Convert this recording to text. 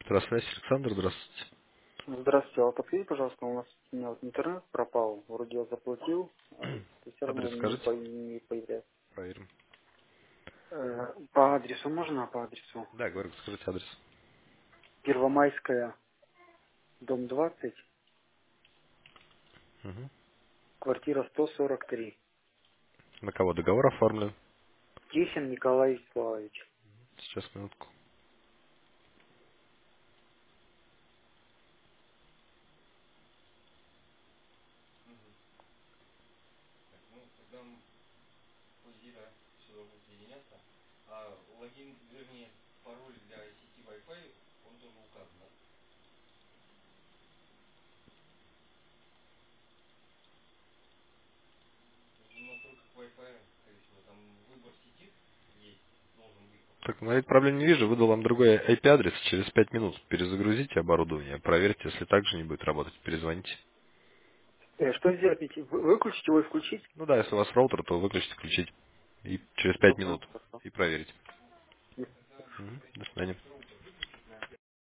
Здравствуйте, Александр, здравствуйте. Здравствуйте, а подскажите, пожалуйста, у нас у меня вот интернет пропал, вроде я заплатил, а все равно Адрес он скажите. не появляется. Проверим. По адресу можно, по адресу? Да, говорю, скажите адрес. Первомайская, дом 20, Мгм. квартира 143. На кого договор оформлен? Тихин Николай Вячеславович. Сейчас, минутку. Так, на этой проблем не вижу. Выдал вам другой IP-адрес. Через 5 минут перезагрузите оборудование. Проверьте, если также не будет работать, перезвоните. Что сделать? Выключить его и включить? Ну да, если у вас роутер, то выключите, включить. И через 5 Добро, минут. хорошо. И проверить. Мгм. До свидания.